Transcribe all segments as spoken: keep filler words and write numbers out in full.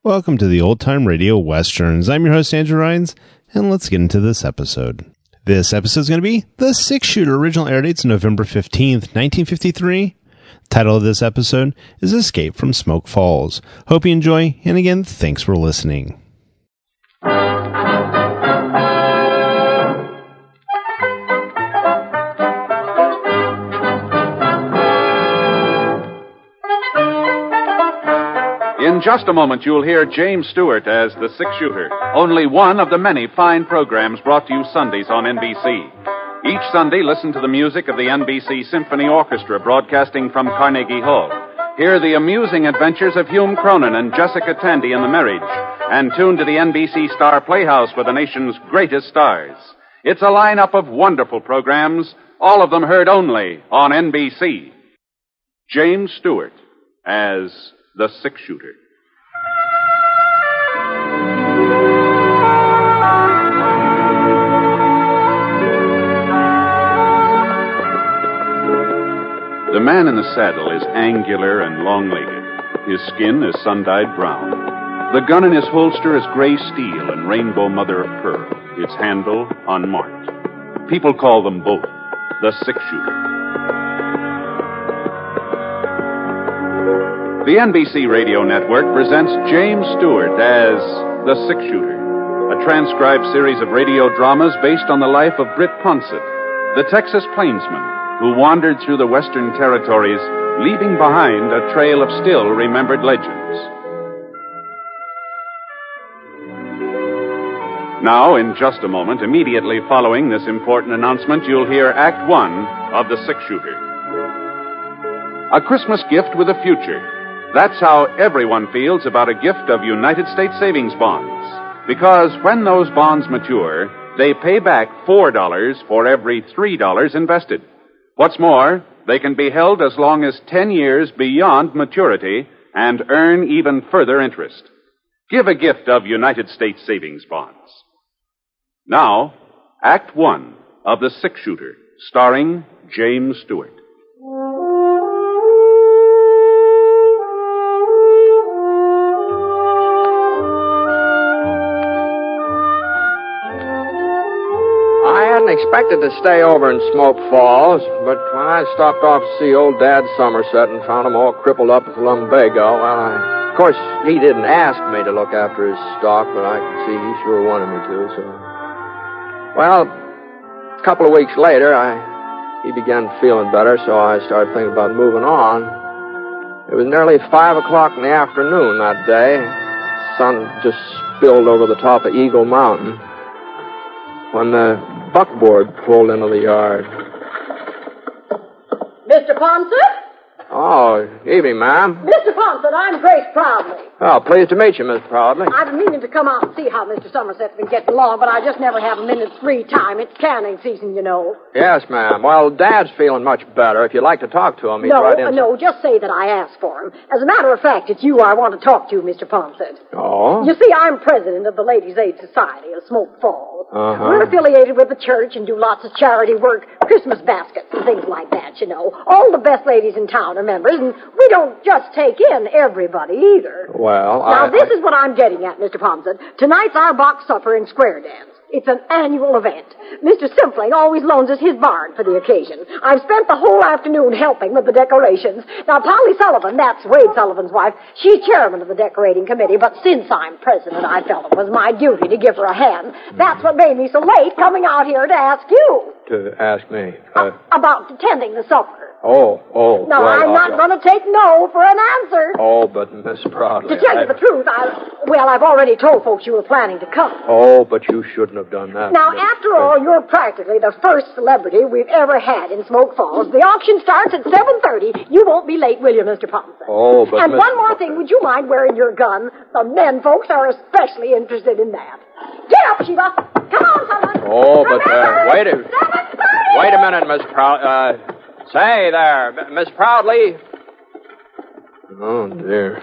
Welcome to the Old Time Radio Westerns. I'm your host, Andrew Rhynes, and let's get into this episode. This episode is going to be The Six Shooter. Original air date's November fifteenth, nineteen fifty-three. The title of this episode is Escape from Smoke Falls. Hope you enjoy, and again, thanks for listening. In just a moment, you'll hear James Stewart as the Six Shooter, only one of the many fine programs brought to you Sundays on N B C. Each Sunday, listen to the music of the N B C Symphony Orchestra broadcasting from Carnegie Hall. Hear the amusing adventures of Hume Cronin and Jessica Tandy in The Marriage, and tune to the N B C Star Playhouse for the nation's greatest stars. It's a lineup of wonderful programs, all of them heard only on N B C. James Stewart as the Six Shooter. The man in the saddle is angular and long-legged. His skin is sun-dyed brown. The gun in his holster is gray steel and rainbow mother of pearl, its handle unmarked. People call them both the Six Shooter. The N B C Radio Network presents James Stewart as the Six Shooter, a transcribed series of radio dramas based on the life of Britt Ponsett, the Texas plainsman who wandered through the Western territories, leaving behind a trail of still-remembered legends. Now, in just a moment, immediately following this important announcement, you'll hear Act One of The Six Shooter. A Christmas gift with a future. That's how everyone feels about a gift of United States savings bonds. Because when those bonds mature, they pay back four dollars for every three dollars invested. What's more, they can be held as long as ten years beyond maturity and earn even further interest. Give a gift of United States savings bonds. Now, Act One of The Six Shooter, starring James Stewart. Expected to stay over in Smoke Falls, but when I stopped off to see old Dad Somerset and found him all crippled up with lumbago, well, I, of course, he didn't ask me to look after his stock, but I could see he sure wanted me to, so... Well, a couple of weeks later, I he began feeling better, so I started thinking about moving on. It was nearly five o'clock in the afternoon that day. The sun just spilled over the top of Eagle Mountain when the buckboard pulled into the yard. Mister Ponsett? Oh, evening, ma'am. Mister Ponsett, I'm Grace Proudly. Oh, pleased to meet you, Miss Proudly. I've been meaning to come out and see how Mister Somerset's been getting along, but I just never have a minute's free time. It's canning season, you know. Yes, ma'am. Well, Dad's feeling much better. If you'd like to talk to him, he's no, right in. No, just say that I asked for him. As a matter of fact, it's you I want to talk to, Mister Ponsett. Oh? You see, I'm president of the Ladies' Aid Society of Smoke Falls. Uh-huh. We're affiliated with the church and do lots of charity work, Christmas baskets and things like that, you know. All the best ladies in town are members, and we don't just take in everybody either. Well, Now, I... this I... is what I'm getting at, Mister Ponsett. Tonight's our box supper and square dance. It's an annual event. Mister Simpling always loans us his barn for the occasion. I've spent the whole afternoon helping with the decorations. Now, Polly Sullivan, that's Wade Sullivan's wife, she's chairman of the decorating committee, but since I'm president, I felt it was my duty to give her a hand. That's what made me so late coming out here to ask you. To ask me? Uh... About attending the supper. Oh, oh. No, well, I'm not uh, going to take no for an answer. Oh, but Miss Proudly... To tell I... you the truth, I... Well, I've already told folks you were planning to come. Oh, but you shouldn't have done that. Now, Miss... after all, you're practically the first celebrity we've ever had in Smoke Falls. The auction starts at seven thirty. You won't be late, will you, Mister Ponsett? Oh, but And Miss... one more thing, would you mind wearing your gun? The men folks are especially interested in that. Get up, Sheba. Come on, someone. Oh, but, uh, Remember, wait a... seven thirty. Wait a minute, Miss Proud... Uh... Say there, Miss Proudly. Oh, dear.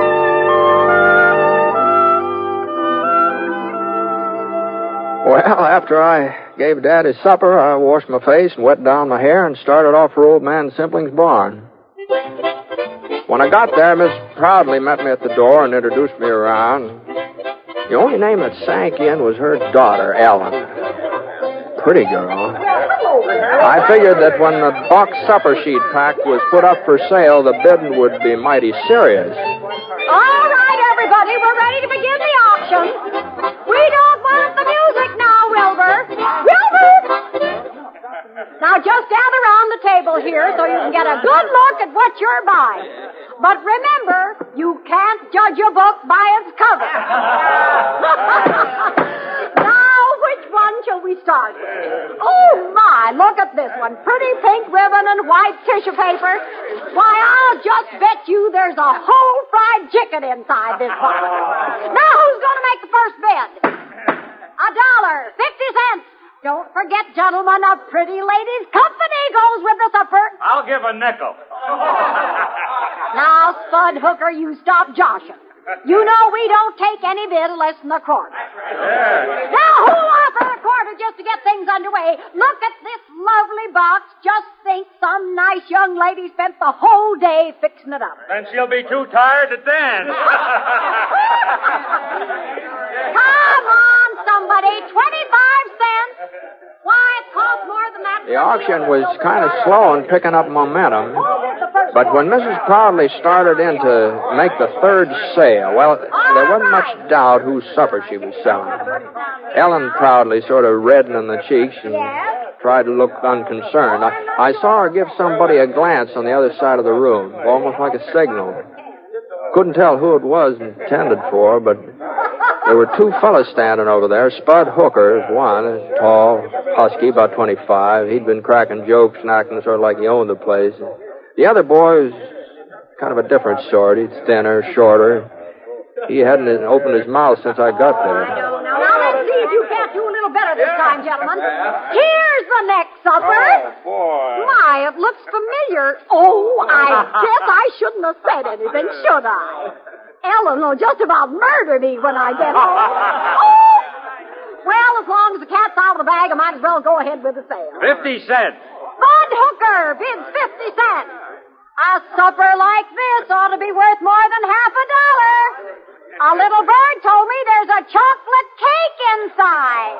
Well, after I gave Dad his supper, I washed my face and wet down my hair and started off for Old Man Simpling's barn. When I got there, Miss Proudly met me at the door and introduced me around. The only name that sank in was her daughter, Ellen. Pretty girl. I figured that when the box supper she'd packed was put up for sale, the bidding would be mighty serious. All right, everybody, we're ready to begin the auction. We don't want the music now, Wilbur. Wilbur! Now just gather around the table here so you can get a good look at what you're buying. But remember, you can't judge a book by its cover. Now, which one shall we start with? Oh, my, look at this one. Pretty pink ribbon and white tissue paper. Why, I'll just bet you there's a whole fried chicken inside this box. Now, who's going to make the first bid? A dollar, fifty cents. Don't forget, gentlemen, a pretty lady's company goes with the supper. I'll give a nickel. Now, Spud Hooker, you stop joshing. You know we don't take any bid less than a quarter. Yeah. Now, who'll offer a quarter just to get things underway? Look at this lovely box. Just think some nice young lady spent the whole day fixing it up. Then she'll be too tired to dance. Come on, somebody. twenty-five cents. Why, it costs more than that. The auction was kind of slow in picking up momentum. But when Missus Proudly started in to make the third sale, well, there wasn't much doubt whose supper she was selling. Ellen Proudly sort of reddened in the cheeks and tried to look unconcerned. I, I saw her give somebody a glance on the other side of the room, almost like a signal. Couldn't tell who it was intended for, but there were two fellas standing over there. Spud Hooker is one, tall, husky, about twenty-five. He'd been cracking jokes and acting sort of like he owned the place. The other boy was kind of a different sort. He's thinner, shorter. He hadn't opened his mouth since I got there. Now, let's see if you can't do a little better this time, gentlemen. Here's the next supper. Oh, boy. My, it looks familiar. Oh, I guess I shouldn't have said anything, should I? Ellen will just about murder me when I get home. Oh! Well, as long as the cat's out of the bag, I might as well go ahead with the sale. Fifty cents. Bud Hooker bids fifty cents. A supper like this ought to be worth more than half a dollar. A little bird told me there's a chocolate cake inside.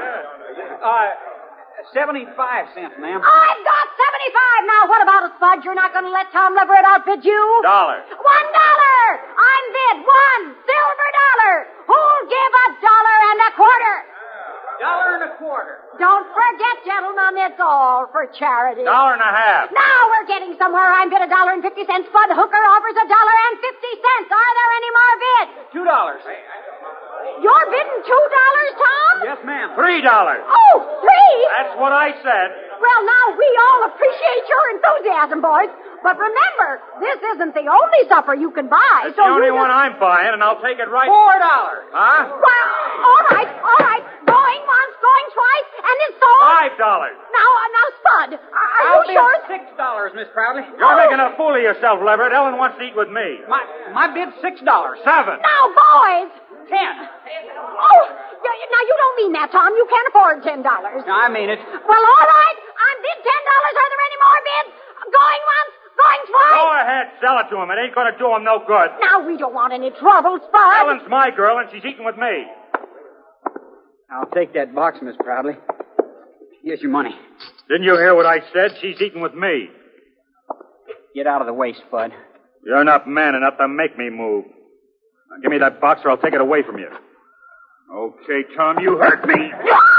Uh, seventy-five cents, ma'am. I've got seventy-five. Now, what about it, Spud? You're not going to let Tom Leverett outbid you? Dollar. One dollar. I'm bid. One silver dollar. Who'll give a dollar and a quarter? Dollar and a quarter. Don't forget, gentlemen, it's all for charity. Dollar and a half. Now we're getting somewhere. I'm bid a dollar and fifty cents. Spud Hooker offers a dollar and fifty cents. Are there any more bids? Two dollars. You're bidding two dollars, Tom? Yes, ma'am. Three dollars. Oh, three? That's what I said. Well, now we all appreciate your enthusiasm, boys. But remember, this isn't the only supper you can buy. It's so the only you one just... I'm buying, and I'll take it right. Four dollars. Huh? Well, all right, all right. Going once, going twice, and it's sold. Five dollars. Now, uh, now, Spud, are, are I'll you bid sure? six dollars, Miss Proudly. You're making a fool of yourself, Leverett. Ellen wants to eat with me. My my bid's six dollars. Seven. Now, boys. Ten. Oh, y- now you don't mean that, Tom. You can't afford ten dollars. No, I mean it. Well, all right. I'm bid ten dollars. Are there any more bids? Going once, going twice. Go ahead, sell it to him. It ain't going to do him no good. Now we don't want any trouble, Spud. Ellen's my girl, and she's eating with me. I'll take that box, Miss Proudly. Here's your money. Didn't you hear what I said? She's eating with me. Get out of the way, Spud. You're not man enough to make me move. Now, give me that box or I'll take it away from you. Okay, Tom, you hurt me.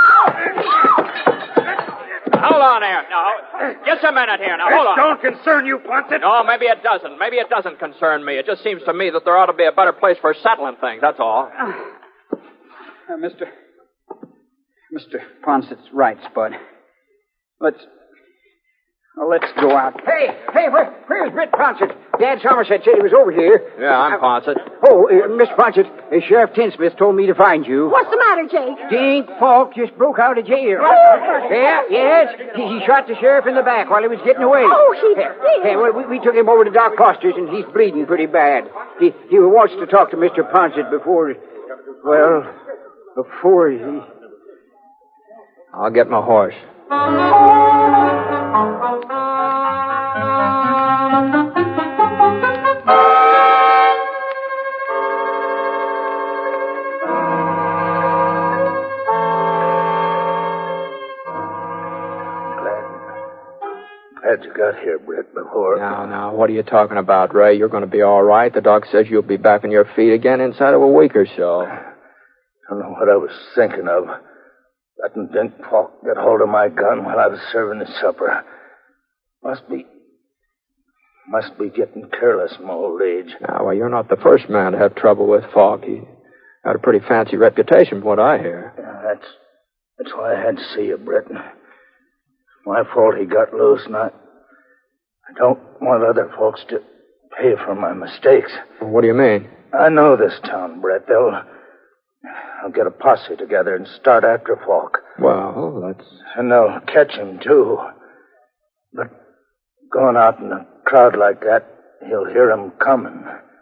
Hold on there. Now, just a minute here. Now, hold on. Don't concern you, Ponset. No, maybe it doesn't. Maybe it doesn't concern me. It just seems to me that there ought to be a better place for settling things, that's all. Uh, Mister Mister Ponset's right, Spud. Let's... Well, let's go out. Hey, hey, where, where's Britt Ponsett? Dad Somerset said he was over here. Yeah, I'm Ponset. Oh, uh, Mister Ponsett, uh, Sheriff Tinsmith told me to find you. What's the matter, Jake? Dink Falk just broke out of jail. Oh. Yeah, yes. He, he shot the sheriff in the back while he was getting away. Oh, he Hey, did? hey, well, we, we took him over to Doc Foster's, and he's bleeding pretty bad. He, he wants to talk to Mister Ponsett before... Well, before he... I'll get my horse. Glad you got here, Britt, before... Now, now, what are you talking about, Ray? You're going to be all right. The doc says you'll be back on your feet again inside of a week or so. I don't know what I was thinking of. Letting Dink Falk get hold of my gun while I was serving his supper. Must be... Must be getting careless in my old age. Now, well, you're not the first man to have trouble with Falk. He had a pretty fancy reputation, from what I hear. Yeah, that's... That's why I had to see you, Britt. My fault he got loose, and I, I don't want other folks to pay for my mistakes. What do you mean? I know this town, Brett. They'll, they'll get a posse together and start after Falk. Well, that's... And they'll catch him, too. But going out in a crowd like that, he'll hear him coming.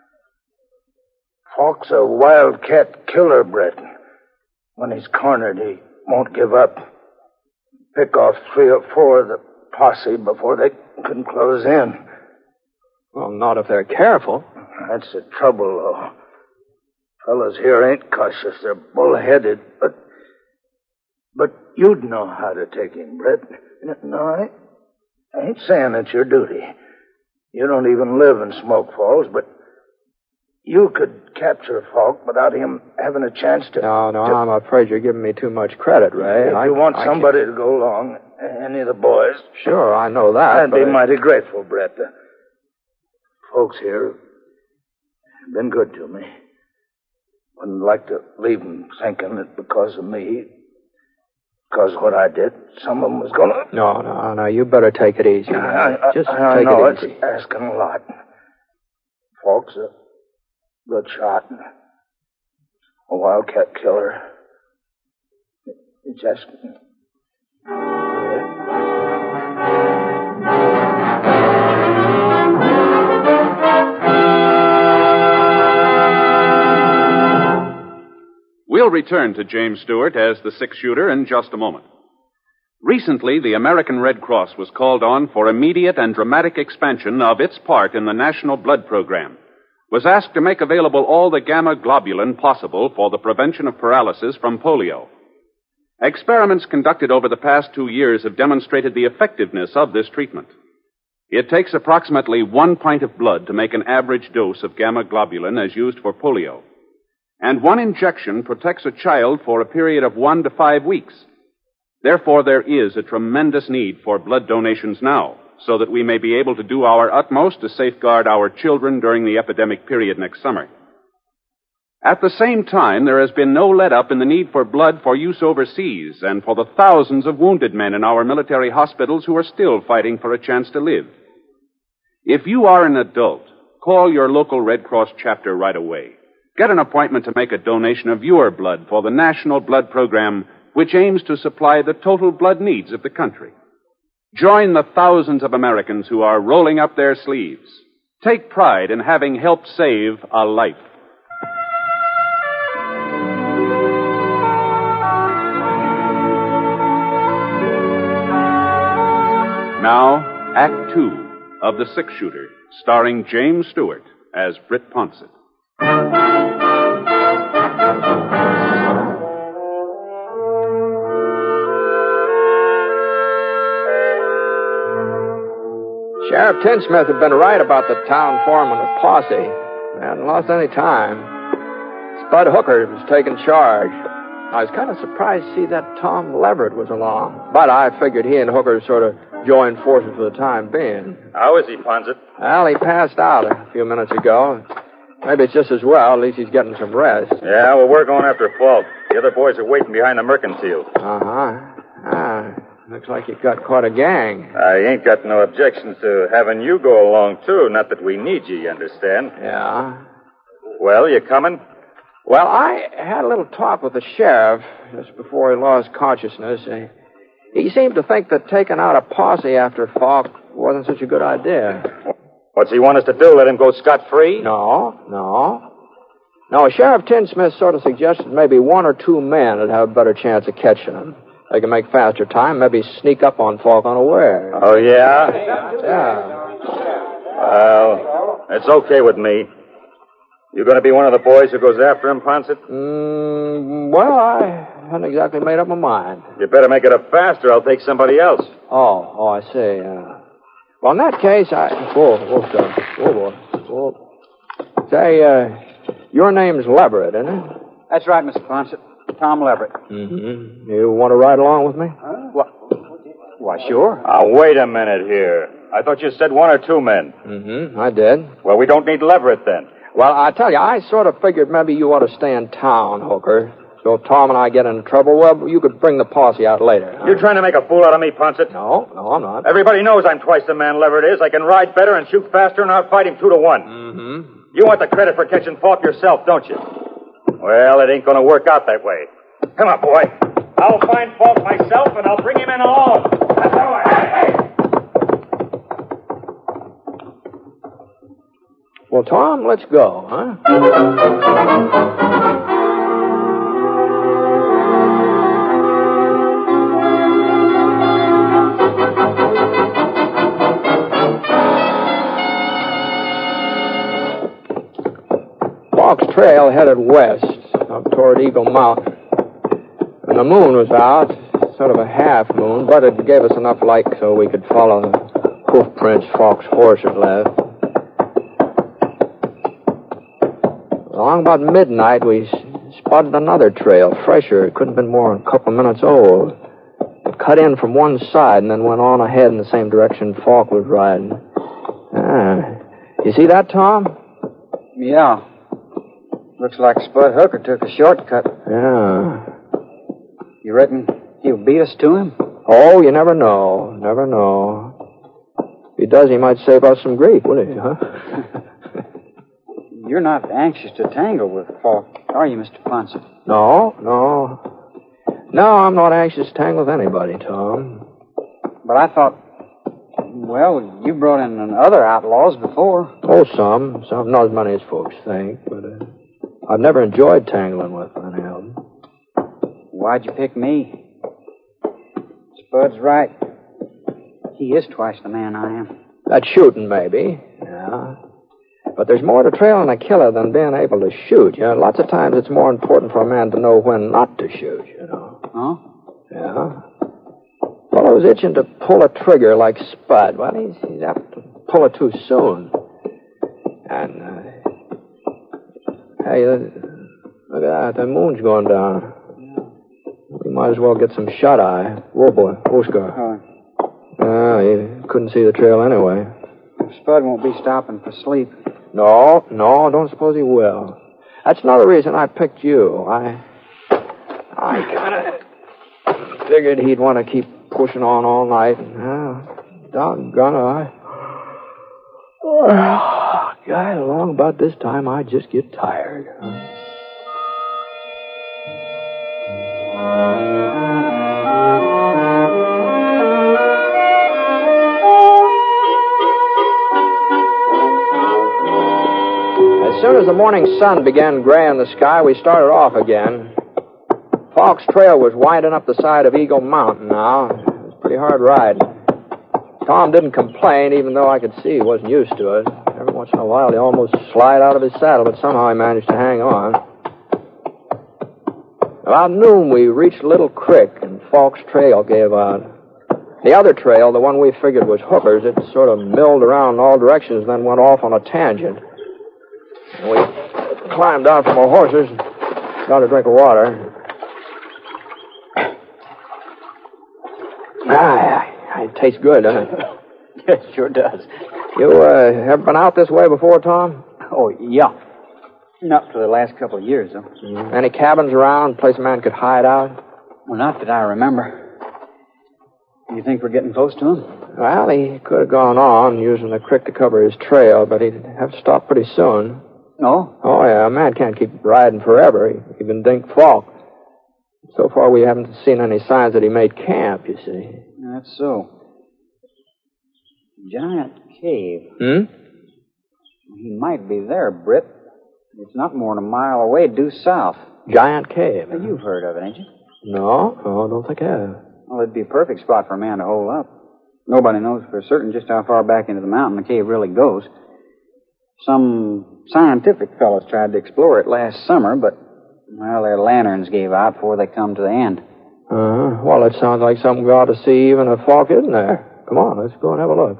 Falk's a wildcat killer, Brett. When he's cornered, he won't give up. Pick off three or four of the posse before they can close in. Well, not if they're careful. That's the trouble, though. Fellas here ain't cautious. They're bullheaded, but... But you'd know how to take him, Brett. No, I, I ain't saying it's your duty. You don't even live in Smoke Falls, but... You could capture Falk without him having a chance to... No, no, to... I'm afraid you're giving me too much credit, Ray. If I, you want I somebody can't... to go along, any of the boys... Sure, I know that, I'd but... be mighty grateful, Brett. The folks here have been good to me. Wouldn't like to leave them thinking that because of me, because of what I did, some of them was going to... No, no, no, you better take it easy. I, I, Just I, take I know it easy. It's asking a lot. Folks, a good shot. A wildcat killer. It just... We'll return to James Stewart as the six-shooter in just a moment. Recently, the American Red Cross was called on for immediate and dramatic expansion of its part in the National Blood Program, was asked to make available all the gamma globulin possible for the prevention of paralysis from polio. Experiments conducted over the past two years have demonstrated the effectiveness of this treatment. It takes approximately one pint of blood to make an average dose of gamma globulin as used for polio. And one injection protects a child for a period of one to five weeks. Therefore, there is a tremendous need for blood donations now, so that we may be able to do our utmost to safeguard our children during the epidemic period next summer. At the same time, there has been no let-up in the need for blood for use overseas and for the thousands of wounded men in our military hospitals who are still fighting for a chance to live. If you are an adult, call your local Red Cross chapter right away. Get an appointment to make a donation of your blood for the National Blood Program, which aims to supply the total blood needs of the country. Join the thousands of Americans who are rolling up their sleeves. Take pride in having helped save a life. Now, Act Two of The Six Shooter, starring James Stewart as Britt Ponsett. Sheriff Tinsmith had been right about the town foreman of Posse. They hadn't lost any time. Spud Hooker was taking charge. I was kind of surprised to see that Tom Leverett was along. But I figured he and Hooker sort of joined forces for the time being. How is he, Ponsett? Well, he passed out a few minutes ago. Maybe it's just as well. At least he's getting some rest. Yeah, well, we're going after Falk. The other boys are waiting behind the mercantile. Uh-huh. Ah, looks like you've got quite a gang. I ain't got no objections to having you go along, too. Not that we need you, you understand. Yeah. Well, you coming? Well, I had a little talk with the sheriff just before he lost consciousness. Uh, He seemed to think that taking out a posse after Falk wasn't such a good idea. What's he want us to do? Let him go scot-free? No, no. No, Sheriff Tinsmith sort of suggested maybe one or two men would have a better chance of catching him. They can make faster time, maybe sneak up on Falk unaware. Oh, yeah? Yeah. Well, it's okay with me. You going to be one of the boys who goes after him, Ponset? Mm, well, I haven't exactly made up my mind. You better make it up faster. I'll take somebody else. Oh, oh, I see. Uh, well, in that case, I... Whoa, whoa, sir. Whoa, boy. Whoa. Say, uh, your name's Leverett, isn't it? That's right, Mister Ponset. Tom Leverett. Mm-hmm. You want to ride along with me? Huh? What? Why, sure. Now, wait a minute here. I thought you said one or two men. Mm-hmm. I did. Well, we don't need Leverett then. Well, I tell you, I sort of figured maybe you ought to stay in town, Hooker. So if Tom and I get into trouble, well, you could bring the posse out later. Huh? You're trying to make a fool out of me, Ponset? No, no, I'm not. Everybody knows I'm twice the man Leverett is. I can ride better and shoot faster, and I'll fight him two to one. Mm-hmm. You want the credit for catching Falk yourself, don't you? Well, it ain't going to work out that way. Come on, boy. I'll find Falk myself, and I'll bring him in alone. That's all right. Hey, hey! Well, Tom, let's go, huh? Falk's trail headed west, up toward Eagle Mountain. And the moon was out, sort of a half moon, but it gave us enough light so we could follow the hoof prints Falk's horse had left. Along about midnight, we spotted another trail, fresher. It couldn't have been more than a couple of minutes old. It cut in from one side and then went on ahead in the same direction Falk was riding. Ah. You see that, Tom? Yeah. Looks like Spud Hooker took a shortcut. Yeah. You reckon he'll beat us to him? Oh, you never know. Never know. If he does, he might save us some grief, wouldn't he, huh? You're not anxious to tangle with Falk, are you, Mister Ponset? No, no. No, I'm not anxious to tangle with anybody, Tom. But I thought, well, you brought in other outlaws before. Oh, some. Some, not as many as folks think, but uh, I've never enjoyed tangling with any of them. Why'd you pick me? Spud's right. He is twice the man I am. That's shooting, maybe. Yeah. But there's more to trailing a killer than being able to shoot. You know, lots of times it's more important for a man to know when not to shoot, you know. Huh? Yeah. Fellow's itching to pull a trigger like Spud. Well, he's, he's apt to pull it too soon. And, uh, hey, uh, look at that. The moon's going down. We might as well get some shut-eye. Whoa, boy. Oscar. Uh, Well, you couldn't see the trail anyway. Spud won't be stopping for sleep. No, no, don't suppose he will. That's another reason I picked you. I I kind of figured he'd want to keep pushing on all night. And, uh, doggone it, I... Oh, God, along about this time, I just get tired. As soon as the morning sun began gray in the sky, we started off again. Falk's trail was winding up the side of Eagle Mountain now. It was pretty hard riding. Tom didn't complain, even though I could see he wasn't used to it. Every once in a while, he almost slid out of his saddle, but somehow he managed to hang on. About noon, we reached Little Creek, and Falk's trail gave out. The other trail, the one we figured was Hooker's, it sort of milled around in all directions and then went off on a tangent. And we climbed out from our horses and got a drink of water. Ah, it tastes good, doesn't it? It sure does. You uh, ever been out this way before, Tom? Oh, yeah. Not for the last couple of years, though. Mm. Any cabins around, place a man could hide out? Well, not that I remember. You think we're getting close to him? Well, he could have gone on using the creek to cover his trail, but he'd have to stop pretty soon. Oh? Oh, yeah. A man can't keep riding forever. He, even Dink Falk. So far, we haven't seen any signs that he made camp, you see. That's so. Giant Cave. Hmm? He might be there, Britt. It's not more than a mile away due south. Giant Cave. Well, you've heard of it, ain't you? No, no, I don't think I have. Well, it'd be a perfect spot for a man to hole up. Nobody knows for certain just how far back into the mountain the cave really goes. Some scientific fellows tried to explore it last summer, but, well, their lanterns gave out before they come to the end. Uh-huh. Well, it sounds like something we ought to see even if Falk isn't there. Come on, let's go and have a look.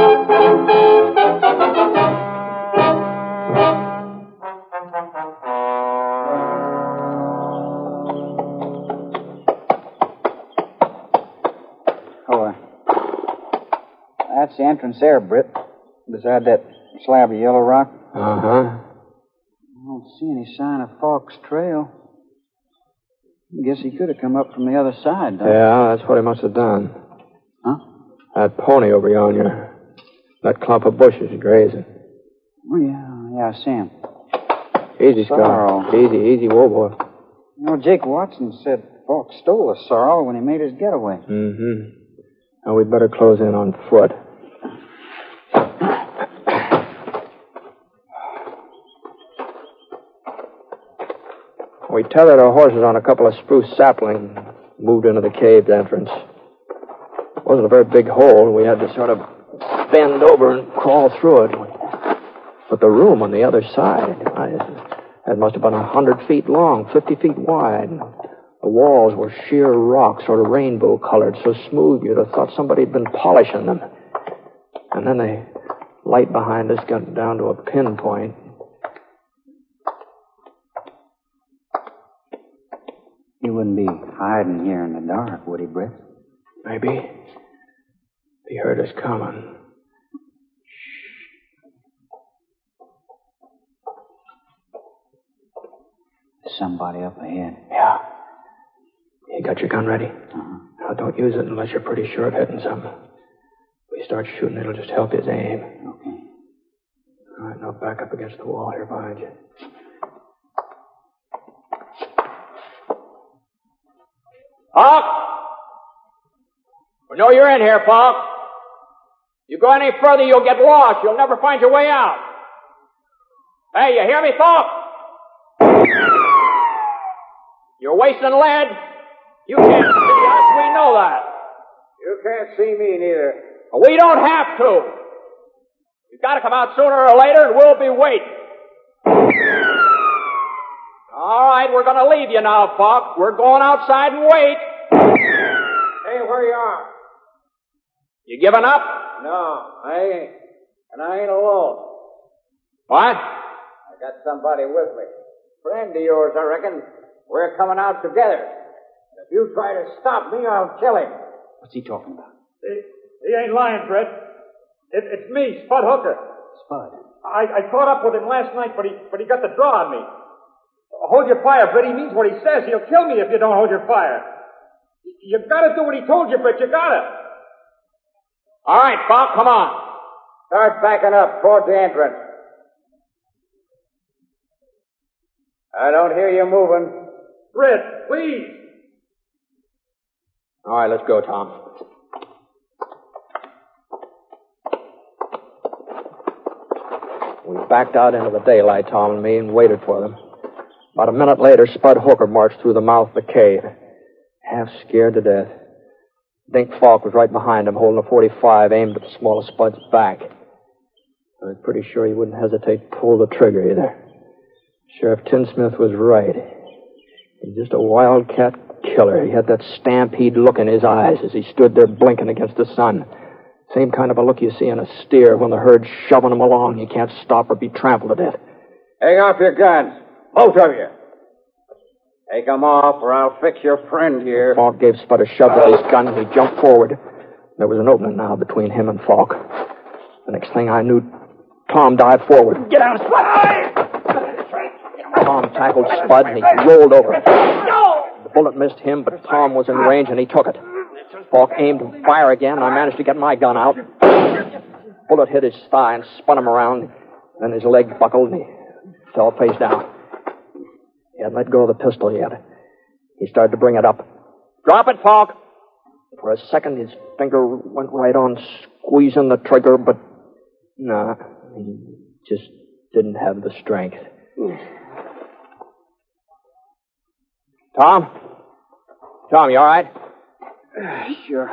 Oh, uh, that's the entrance there, Britt. Beside that slab of yellow rock. Uh-huh. I don't see any sign of Falk's trail. I guess he could have come up from the other side, though. Yeah, that's what he must have done. Huh? That pony over yonder. That clump of bushes grazing. Oh, yeah, yeah, I see him. Easy, Sorrel. Scar. Easy, easy, whoa, boy. You know, Jake Watson said Falk stole a sorrel when he made his getaway. Mm-hmm. Now, we'd better close in on foot. We tethered our horses on a couple of spruce saplings, moved into the cave entrance. It wasn't a very big hole. We had to sort of bend over and crawl through it. But the room on the other side, I, it must have been a hundred feet long, fifty feet wide. The walls were sheer rock, sort of rainbow-colored, so smooth you'd have thought somebody had been polishing them. And then the light behind us got down to a pinpoint. He wouldn't be hiding here in the dark, would he, Britt? Maybe. He heard us coming. There's somebody up ahead. Yeah. You got your gun ready? Uh-huh. Now, don't use it unless you're pretty sure of hitting something. If we start shooting, it'll just help his aim. Okay. All right, now back up against the wall here behind you. Falk! We know you're in here, Falk. You go any further, you'll get lost. You'll never find your way out. Hey, you hear me, Falk? You're wasting lead. You can't see us. We know that. You can't see me neither. We don't have to. You've got to come out sooner or later, and we'll be waiting. All right, we're going to leave you now, Falk. We're going outside and wait. Hey, where you are? You giving up? No, I ain't. And I ain't alone. What? I got somebody with me. Friend of yours, I reckon. We're coming out together. If you try to stop me, I'll kill him. What's he talking about? He, he ain't lying, Brett. It, it's me, Spud Hooker. Spud. I, I caught up with him last night, but he, but he got the draw on me. Hold your fire, Brett. He means what he says. He'll kill me if you don't hold your fire. You gotta do what he told you, Brett. You gotta. All right, Falk, come on. Start backing up toward the entrance. I don't hear you moving. Brett, please. All right, let's go, Tom. We backed out into the daylight, Tom and me, and waited for them. About a minute later, Spud Hooker marched through the mouth of the cave, half scared to death. Dink Falk was right behind him, holding a forty-five aimed at the small of Spud's back. I was pretty sure he wouldn't hesitate to pull the trigger either. Sheriff Tinsmith was right. He's just a wildcat killer. He had that stampede look in his eyes as he stood there blinking against the sun. Same kind of a look you see in a steer when the herd's shoving him along. You can't stop or be trampled to death. Hang off your guns. Both of you. Take them off, or I'll fix your friend here. Falk gave Spud a shove with his gun, and he jumped forward. There was an opening now between him and Falk. The next thing I knew, Tom dived forward. Get down, Spud! Tom tackled Spud, and he rolled over. The bullet missed him, but Tom was in range, and he took it. Falk aimed to fire again, and I managed to get my gun out. Bullet hit his thigh and spun him around. Then his leg buckled, and he fell face down. He hadn't let go of the pistol yet. He started to bring it up. Drop it, Falk! For a second, his finger went right on squeezing the trigger, but no, he just didn't have the strength. Tom? Tom, you all right? Uh, sure.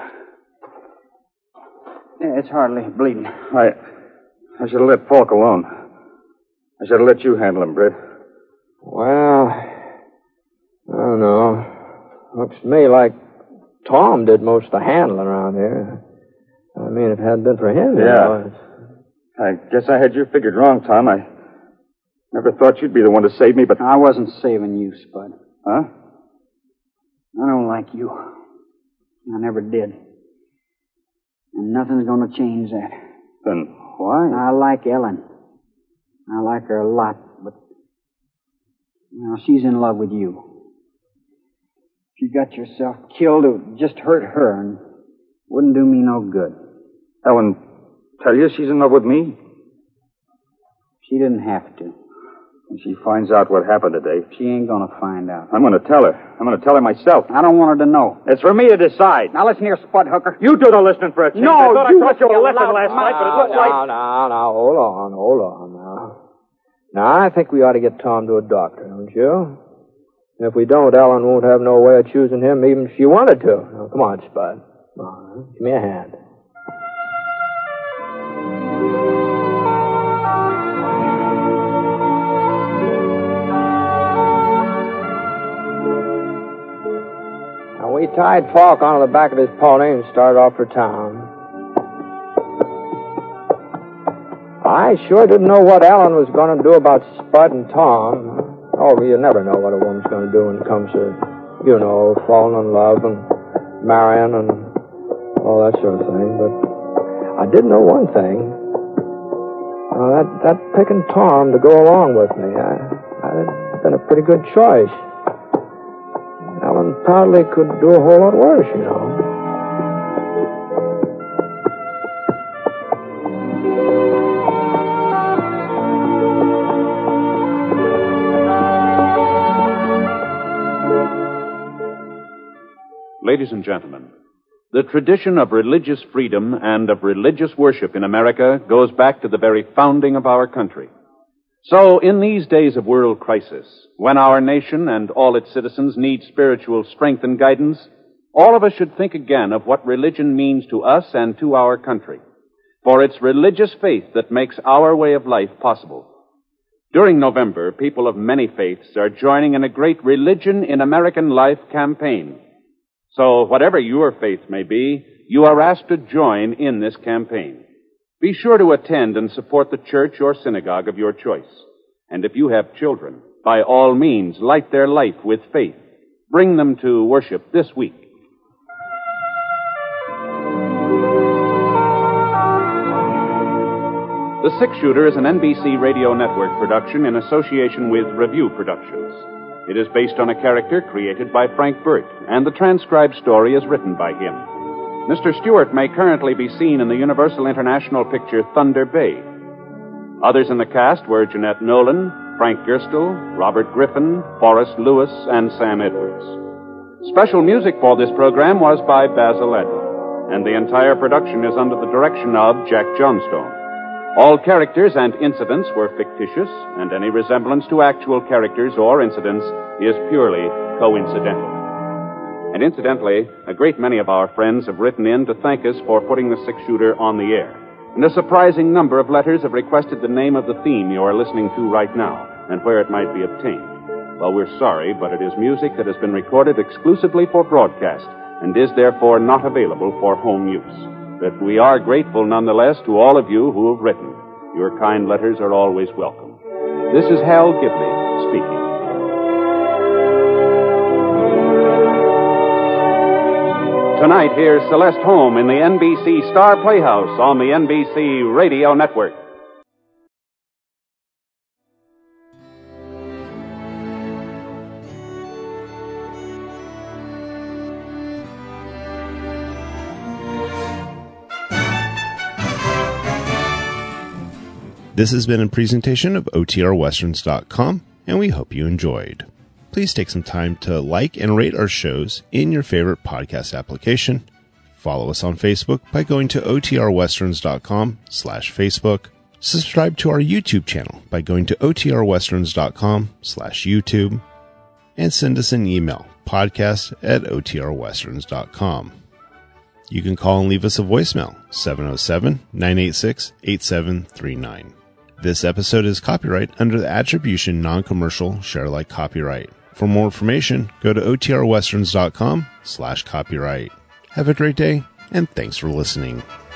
Yeah, it's hardly bleeding. I, I should have let Falk alone. I should have let you handle him, Britt. Well, I don't know. Looks to me like Tom did most of the handling around here. I mean, if it hadn't been for him, you Yeah. know, it's... I guess I had you figured wrong, Tom. I never thought you'd be the one to save me, but... I wasn't saving you, Spud. Huh? I don't like you. I never did. And nothing's going to change that. Then why? I like Ellen. I like her a lot, but... You know, she's in love with you. If you got yourself killed, it would just hurt her and wouldn't do me no good. Ellen, tell you she's in love with me? She didn't have to. When she finds out what happened today... She ain't going to find out. I'm going to tell her. I'm going to tell her myself. I don't want her to know. It's for me to decide. Now listen here, Spud Hooker. You do the listening for a change. No, I thought you I taught you a listen, lesson you last loud night, but it mouth. looks like... Now, now, now, hold on, hold on, now. Now, I think we ought to get Tom to a doctor, don't you? If we don't, Ellen won't have no way of choosing him even if she wanted to. Now, come on, Spud. Come on, give me a hand. Now, we tied Falk onto the back of his pony and started off for town. I sure didn't know what Ellen was going to do about Spud and Tom. Oh, you never know what a woman's going to do when it comes to, you know, falling in love and marrying and all that sort of thing. But I did know one thing. Uh, that, that picking Tom to go along with me, I, I'd been a pretty good choice. Ellen probably could do a whole lot worse, you know. Ladies and gentlemen, the tradition of religious freedom and of religious worship in America goes back to the very founding of our country. So, in these days of world crisis, when our nation and all its citizens need spiritual strength and guidance, all of us should think again of what religion means to us and to our country. For it's religious faith that makes our way of life possible. During November, people of many faiths are joining in a great Religion in American Life campaign. So, whatever your faith may be, you are asked to join in this campaign. Be sure to attend and support the church or synagogue of your choice. And if you have children, by all means, light their life with faith. Bring them to worship this week. The Six Shooter is an N B C Radio Network production in association with Review Productions. It is based on a character created by Frank Burt, and the transcribed story is written by him. Mister Stewart may currently be seen in the Universal International picture Thunder Bay. Others in the cast were Jeanette Nolan, Frank Gerstle, Robert Griffin, Forrest Lewis, and Sam Edwards. Special music for this program was by Basil Edwin, and the entire production is under the direction of Jack Johnstone. All characters and incidents were fictitious, and any resemblance to actual characters or incidents is purely coincidental. And incidentally, a great many of our friends have written in to thank us for putting the Six Shooter on the air. And a surprising number of letters have requested the name of the theme you are listening to right now, and where it might be obtained. Well, we're sorry, but it is music that has been recorded exclusively for broadcast, and is therefore not available for home use. But we are grateful nonetheless to all of you who have written. Your kind letters are always welcome. This is Hal Gibney speaking. Tonight, here's Celeste Holm in the N B C Star Playhouse on the N B C Radio Network. This has been a presentation of O T R Westerns dot com, and we hope you enjoyed. Please take some time to like and rate our shows in your favorite podcast application. Follow us on Facebook by going to O T R Westerns dot com slash Facebook. Subscribe to our YouTube channel by going to O T R Westerns dot com slash YouTube. and send us an email, podcast at o t r westerns dot com. You can call and leave us a voicemail, seven oh seven, nine eight six, eight seven three nine. This episode is copyright under the Attribution Non-Commercial Share Alike copyright. For more information, go to o t r westerns dot com slash copyright. Have a great day, and thanks for listening.